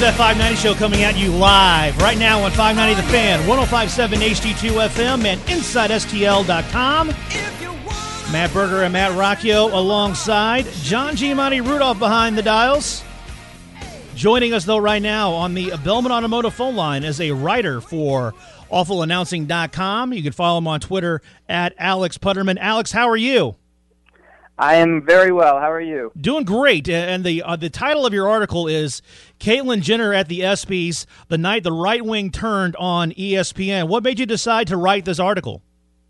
That 590 show coming at you live right now on 590 The Fan, 105.7 HD2 FM, and InsideSTL.com. Matt Berger and Matt Rocchio alongside John Giamatti Rudolph behind the dials. Joining us, though, right now on the Bellman Automotive phone line is a writer for AwfulAnnouncing.com. You can follow him on Twitter at Alex Putterman. Alex, how are you? I am very well. How are you? Doing great. And the title of your article is Caitlyn Jenner at the ESPYs, the night the right wing turned on ESPN. What made you decide to write this article?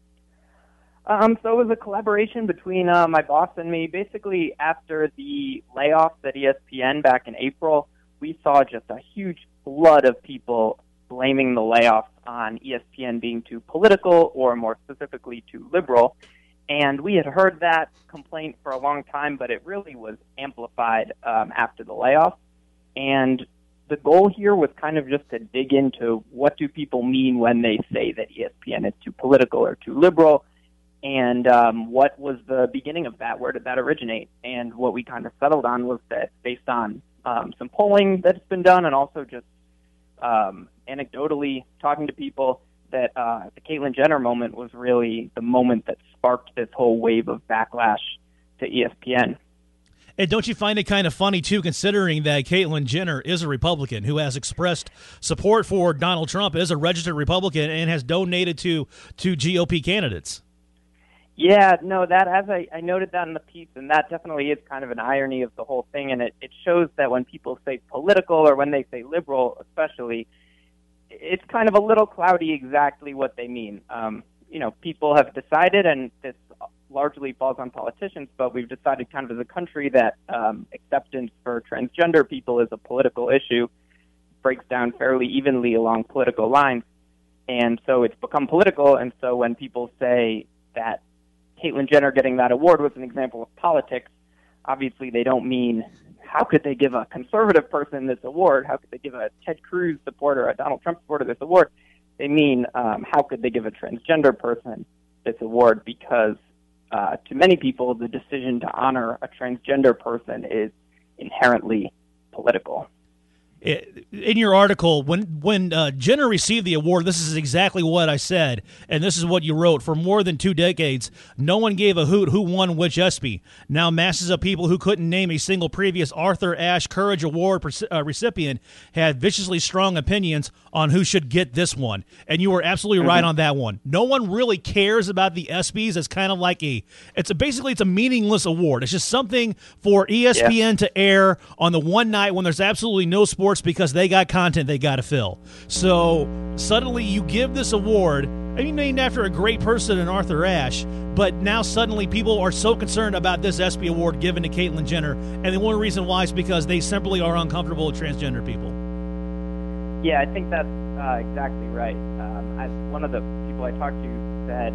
So it was a collaboration between my boss and me. Basically, after the layoffs at ESPN back in April, we saw just a huge flood of people blaming the layoffs on ESPN being too political, or more specifically, too liberal. And we had heard that complaint for a long time, but it really was amplified after the layoff. And the goal here was kind of just to dig into what do people mean when they say that ESPN is too political or too liberal, and what was the beginning of that? Where did that originate? And what we kind of settled on was that based on some polling that's been done, and also just anecdotally talking to people, that the Caitlyn Jenner moment was really the moment that sparked this whole wave of backlash to ESPN. And don't you find it kind of funny, too, considering that Caitlyn Jenner is a Republican who has expressed support for Donald Trump, is a registered Republican, and has donated to GOP candidates? Yeah, no, that as I noted that in the piece, and that definitely is kind of an irony of the whole thing, and it shows that when people say political, or when they say liberal especially, it's kind of a little cloudy exactly what they mean. People have decided, and this largely falls on politicians, but we've decided kind of as a country that acceptance for transgender people is a political issue, breaks down fairly evenly along political lines, and so it's become political. And so when people say that Caitlyn Jenner getting that award was an example of politics, obviously they don't mean, how could they give a conservative person this award? How could they give a Ted Cruz supporter, a Donald Trump supporter this award? They mean, how could they give a transgender person this award? Because to many people, the decision to honor a transgender person is inherently political. In your article, when Jenner received the award, this is exactly what I said, and this is what you wrote. For more than 2 decades, no one gave a hoot who won which ESPY. Now masses of people who couldn't name a single previous Arthur Ashe Courage Award recipient had viciously strong opinions on who should get this one. And you were absolutely right on that one. No one really cares about the ESPYs. It's kind of like it's a meaningless award. It's just something for ESPN to air on the one night when there's absolutely no sports, because they got content they got to fill. So suddenly you give this award, named after a great person in Arthur Ashe, but now suddenly people are so concerned about this ESPY award given to Caitlyn Jenner, and the one reason why is because they simply are uncomfortable with transgender people. Yeah, I think that's exactly right. One of the people I talked to said,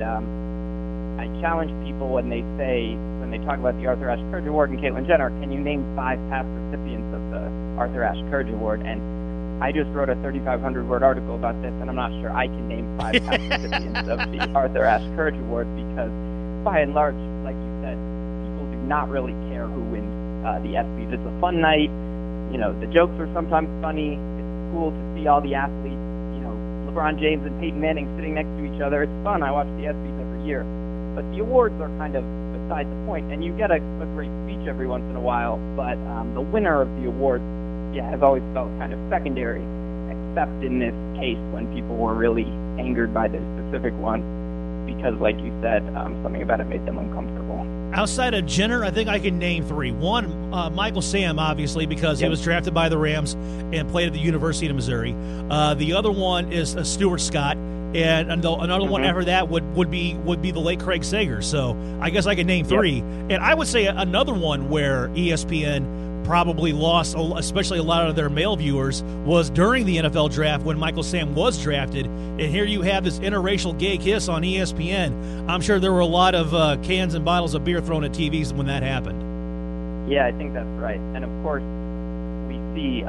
I challenge people when they talk about the Arthur Ashe Courage Award and Caitlyn Jenner, can you name 5 past recipients of the Arthur Ashe Courage Award? And I just wrote a 3,500-word article about this, and I'm not sure I can name 5 past recipients of the Arthur Ashe Courage Award, because by and large, like you said, people do not really care who wins the ESPYs. It's a fun night. The jokes are sometimes funny. It's cool to see all the athletes, LeBron James and Peyton Manning sitting next to each other. It's fun. I watch the ESPYs every year. But the awards are kind of beside the point, and you get a great speech every once in a while, but the winner of the awards, has always felt kind of secondary, except in this case when people were really angered by this specific one, because, like you said, something about it made them uncomfortable. Outside of Jenner, I think I can name 3. One, Michael Sam, obviously, because he was drafted by the Rams and played at the University of Missouri. The other one is Stuart Scott. And another one after that would be the late Craig Sager. So I guess I could name 3. And I would say another one where ESPN probably lost, especially a lot of their male viewers, was during the NFL draft when Michael Sam was drafted. And here you have this interracial gay kiss on ESPN. I'm sure there were a lot of cans and bottles of beer thrown at TVs when that happened. Yeah, I think that's right. And of course, we see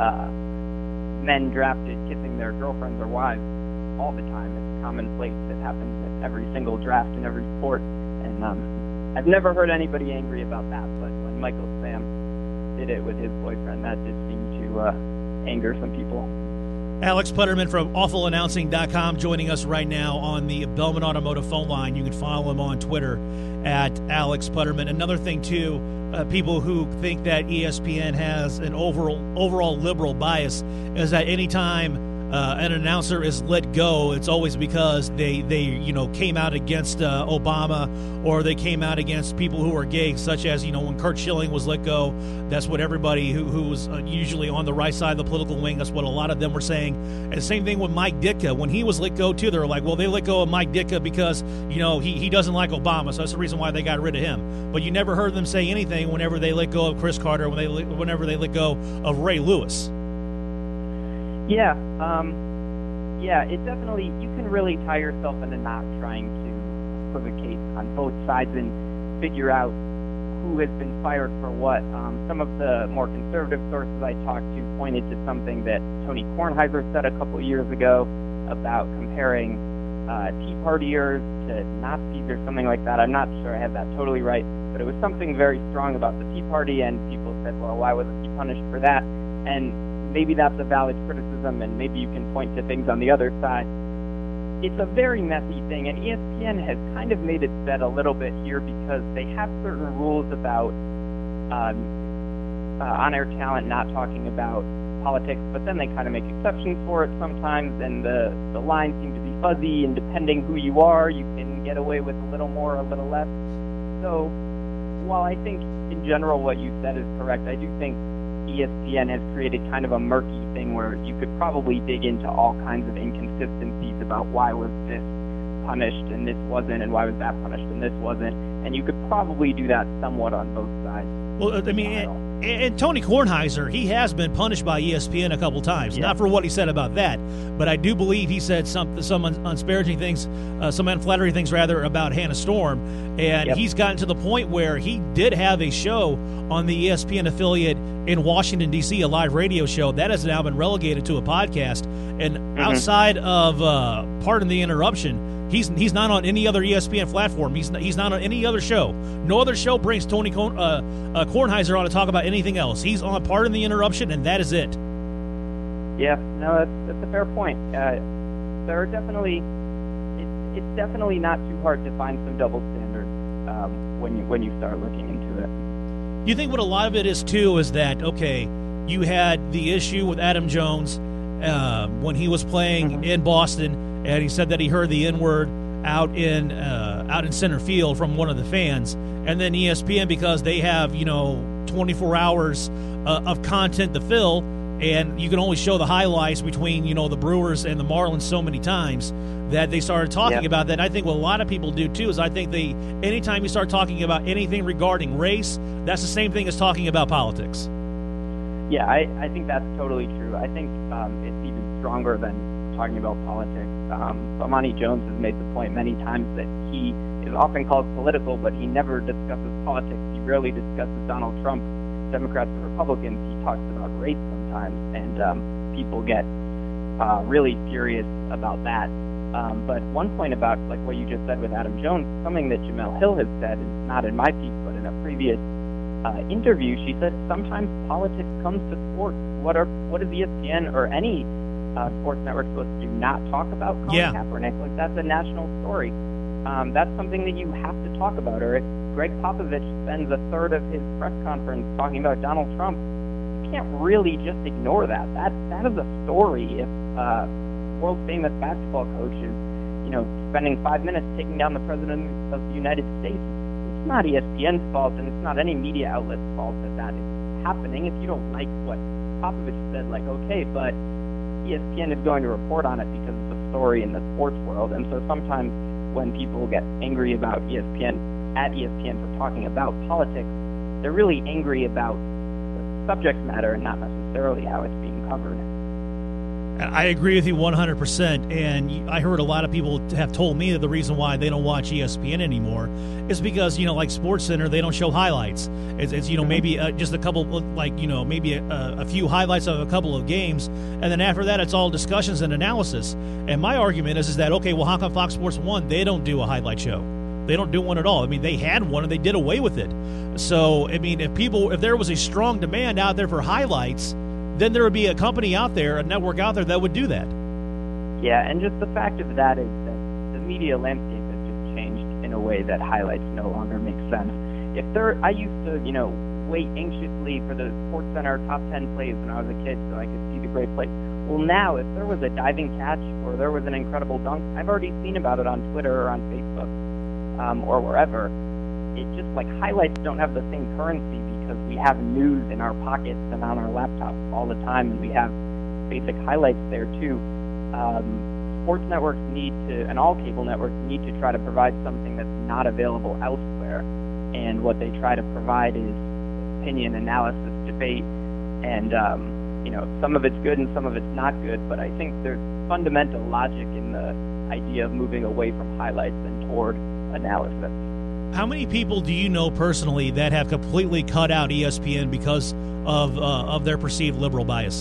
men drafted kissing their girlfriends or wives all the time. It's commonplace. It happens at every single draft in every sport. And I've never heard anybody angry about that, but when Michael Sam did it with his boyfriend, that did seem to anger some people. Alex Putterman from AwfulAnnouncing.com joining us right now on the Bellman Automotive phone line. You can follow him on Twitter at Alex Putterman. Another thing, too, people who think that ESPN has an overall liberal bias is that anytime an announcer is let go, it's always because they came out against Obama, or they came out against people who are gay, such as when Curt Schilling was let go. That's what everybody who was usually on the right side of the political wing, that's what a lot of them were saying. And same thing with Mike Ditka. When he was let go too, they were like, well, they let go of Mike Ditka because he doesn't like Obama, so that's the reason why they got rid of him. But you never heard them say anything whenever they let go of Chris Carter, whenever they let go of Ray Lewis. Yeah, it definitely, you can really tie yourself in a knot trying to equivocate on both sides and figure out who has been fired for what. Some of the more conservative sources I talked to pointed to something that Tony Kornheiser said a couple years ago about comparing Tea Partiers to Nazis or something like that. I'm not sure I have that totally right, but it was something very strong about the Tea Party, and people said, well, why wasn't he punished for that? And maybe that's a valid criticism, and maybe you can point to things on the other side. It's a very messy thing, and ESPN has kind of made its bed a little bit here because they have certain rules about on-air talent not talking about politics, but then they kind of make exceptions for it sometimes, and the lines seem to be fuzzy, and depending who you are, you can get away with a little more, a little less. So while I think in general what you said is correct, I do think ESPN has created kind of a murky thing where you could probably dig into all kinds of inconsistencies about why was this punished and this wasn't, and why was that punished and this wasn't, and you could probably do that somewhat on both sides. Well, I mean, and Tony Kornheiser, he has been punished by ESPN a couple times, not for what he said about that, but I do believe he said some unsparaging things, some unflattering things rather, about Hannah Storm, and he's gotten to the point where he did have a show on the ESPN affiliate in Washington, D.C., a live radio show. That has now been relegated to a podcast, and outside of Pardon the Interruption, He's not on any other ESPN platform. He's not on any other show. No other show brings Tony Kornheiser on to talk about anything else. He's on Pardon the Interruption, and that is it. Yeah, no, that's a fair point. There are definitely, it's definitely not too hard to find some double standards when you start looking into it. Do you think what a lot of it is too is that, okay, you had the issue with Adam Jones when he was playing in Boston, and he said that he heard the N-word out in center field from one of the fans, and then ESPN, because they have 24 hours of content to fill, and you can only show the highlights between the Brewers and the Marlins so many times, that they started talking about that. And I think what a lot of people do too is I think anytime you start talking about anything regarding race, that's the same thing as talking about politics. Yeah, I think that's totally true. I think it's even stronger than talking about politics. Bomani Jones has made the point many times that he is often called political, but he never discusses politics. He rarely discusses Donald Trump, Democrats or Republicans. He talks about race sometimes, and people get really furious about that. But one point about like what you just said with Adam Jones, something that Jemele Hill has said, not in my piece, but in a previous interview, she said sometimes politics comes to sports. What is ESPN or any sports network supposed to do? Not talk about Colin Kaepernick? Like, that's a national story. That's something that you have to talk about. Or if Greg Popovich spends a third of his press conference talking about Donald Trump, you can't really just ignore that. That is a story. If world famous basketball coach is spending 5 minutes taking down the president of the United States, it's not ESPN's fault, and it's not any media outlet's fault that is happening. If you don't like what Popovich said, like, okay, but ESPN is going to report on it because it's a story in the sports world. And so sometimes when people get angry about ESPN for talking about politics, they're really angry about the subject matter and not necessarily how it's being covered. I agree with you 100%, and I heard a lot of people have told me that the reason why they don't watch ESPN anymore is because, like SportsCenter, they don't show highlights. It's maybe just a couple, maybe a few highlights of a couple of games, and then after that, it's all discussions and analysis. And my argument is that, okay, well, how come Fox Sports 1, they don't do a highlight show? They don't do one at all. I mean, they had one, and they did away with it. So, I mean, if there was a strong demand out there for highlights, then there would be a company out there, a network out there that would do that. Yeah, and just the fact of that is that the media landscape has just changed in a way that highlights no longer make sense. I used to, wait anxiously for the SportsCenter top 10 plays when I was a kid so I could see the great plays. Well, now, if there was a diving catch or there was an incredible dunk, I've already seen about it on Twitter or on Facebook or wherever. It just, highlights don't have the same currency because we have news in our pockets and on our laptops all the time, and we have basic highlights there, too. Sports networks and all cable networks need to try to provide something that's not available elsewhere. And what they try to provide is opinion, analysis, debate, and some of it's good and some of it's not good. But I think there's fundamental logic in the idea of moving away from highlights and toward analysis. How many people do you know personally that have completely cut out ESPN because of their perceived liberal bias?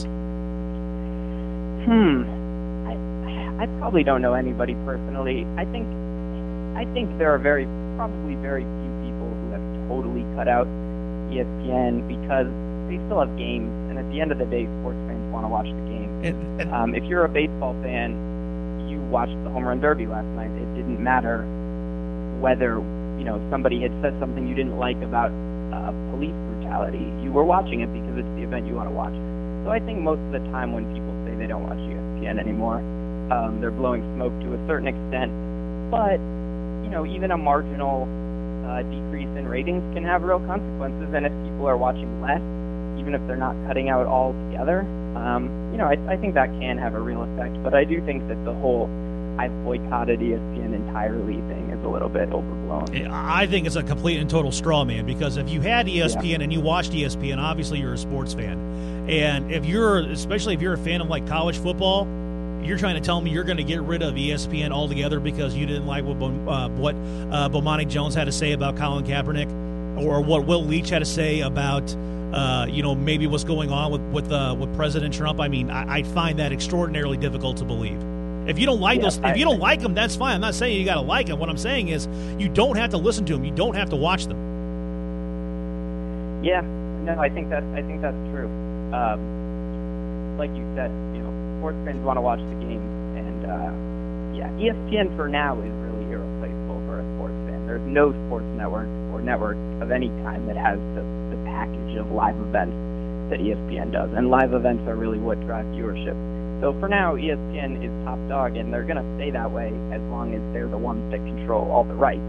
I probably don't know anybody personally. I think there are probably very few people who have totally cut out ESPN because they still have games, and at the end of the day, sports fans want to watch the game. If you're a baseball fan, you watched the Home Run Derby last night. It didn't matter whether somebody had said something you didn't like about police brutality. You were watching it because it's the event you want to watch. So I think most of the time when people say they don't watch ESPN anymore, they're blowing smoke to a certain extent. But even a marginal decrease in ratings can have real consequences. And if people are watching less, even if they're not cutting out altogether, I think that can have a real effect. But I do think that the whole "I've boycotted ESPN entirely" thing is a little bit overblown. I think it's a complete and total straw man, because if you had ESPN and you watched ESPN, obviously you're a sports fan. And especially if you're a fan of college football, you're trying to tell me you're going to get rid of ESPN altogether because you didn't like what Bomani Jones had to say about Colin Kaepernick, or what Will Leitch had to say about maybe what's going on with President Trump. I mean, I find that extraordinarily difficult to believe. If you don't like if you don't like them, that's fine. I'm not saying you got to like them. What I'm saying is you don't have to listen to them. You don't have to watch them. Yeah, no, I think that's true. Like you said, sports fans want to watch the games, and ESPN for now is really irreplaceable for a sports fan. There's no sports network or network of any kind that has the package of live events that ESPN does, and live events are really what drive viewership. So for now, ESPN is top dog, and they're going to stay that way as long as they're the ones that control all the rights.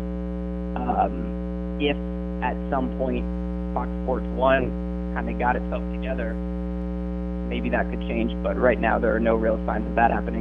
If at some point Fox Sports 1 kind of got itself together, maybe that could change, but right now there are no real signs of that happening.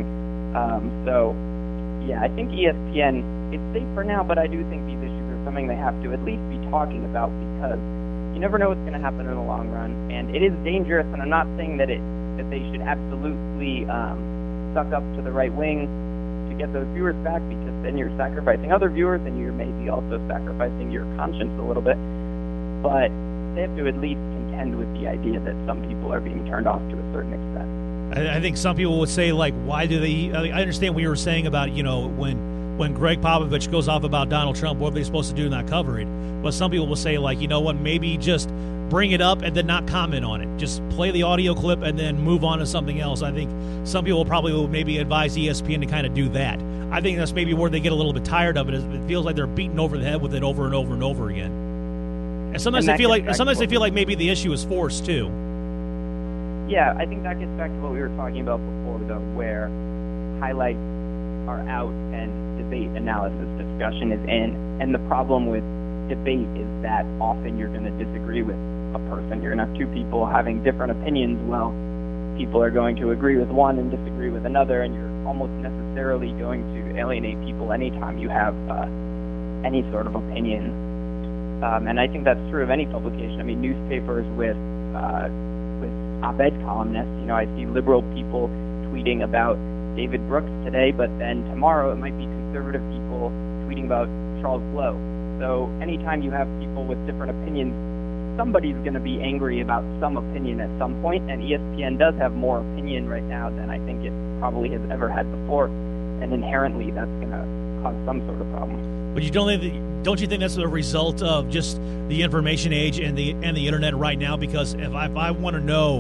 I think ESPN is safe for now, but I do think these issues are something they have to at least be talking about, because you never know what's going to happen in the long run, and it is dangerous, and I'm not saying that they should absolutely suck up to the right wing to get those viewers back, because then you're sacrificing other viewers and you're maybe also sacrificing your conscience a little bit. But they have to at least contend with the idea that some people are being turned off to a certain extent. I think some people would say, why do they? I understand what you were saying about, when Greg Popovich goes off about Donald Trump, what are they supposed to do to not cover it? But some people will say, maybe just bring it up and then not comment on it. Just play the audio clip and then move on to something else. I think some people will maybe advise ESPN to kind of do that. I think that's maybe where they get a little bit tired of it. It feels like they're beaten over the head with it over and over and over again. And sometimes they feel like maybe the issue is forced too. Yeah, I think that gets back to what we were talking about before, though, where highlights are out and debate, analysis, discussion is in. And the problem with debate is that often you're going to disagree with a person. You're going to have two people having different opinions. Well, people are going to agree with one and disagree with another, and you're almost necessarily going to alienate people anytime you have any sort of opinion. And I think that's true of any publication. I mean, newspapers with op-ed columnists, I see liberal people tweeting about David Brooks today, but then tomorrow it might be conservative people tweeting about Charles Blow. So anytime you have people with different opinions, somebody's going to be angry about some opinion at some point, and ESPN does have more opinion right now than I think it probably has ever had before, and inherently that's going to cause some sort of problem. But don't you think that's a result of just the information age and the internet right now? Because if I want to know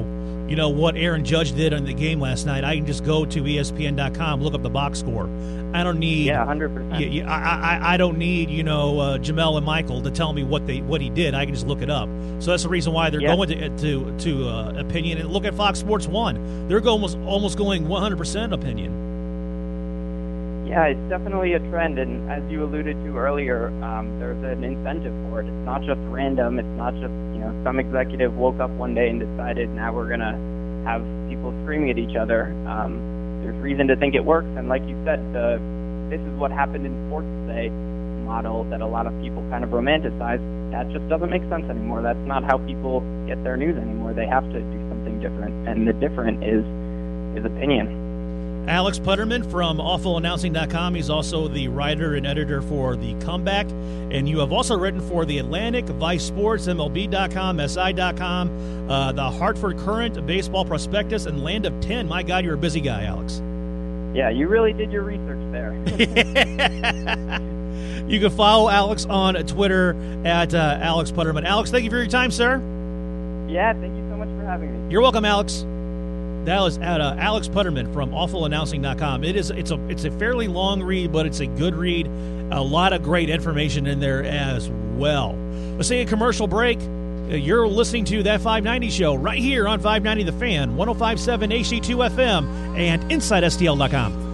what Aaron Judge did in the game last night, I can just go to ESPN.com, look up the box score. I don't need 100%. I don't need Jamel and Michael to tell me what he did. I can just look it up. So that's the reason why they're going to opinion. And look at Fox Sports 1; they're almost going 100% opinion. Yeah, it's definitely a trend, and as you alluded to earlier, there's an incentive for it. It's not just random. It's not just some executive woke up one day and decided now we're gonna have people screaming at each other. There's reason to think it works, and like you said, this is what happened in sports today model that a lot of people kind of romanticize. That just doesn't make sense anymore. That's not how people get their news anymore. They have to do something different, and the different is opinion. Alex Putterman from AwfulAnnouncing.com. He's also the writer and editor for The Comeback. And you have also written for The Atlantic, Vice Sports, MLB.com, SI.com, the Hartford Courant, Baseball Prospectus, and Land of 10. My God, you're a busy guy, Alex. Yeah, you really did your research there. You can follow Alex on Twitter at Alex Putterman. Alex, thank you for your time, sir. Yeah, thank you so much for having me. You're welcome, Alex. That was at Alex Putterman from AwfulAnnouncing.com. It's a fairly long read, but it's a good read. A lot of great information in there as well. Let's take a commercial break. You're listening to That 590 Show right here on 590 The Fan, 105.7 HD2 FM, and InsideSTL.com.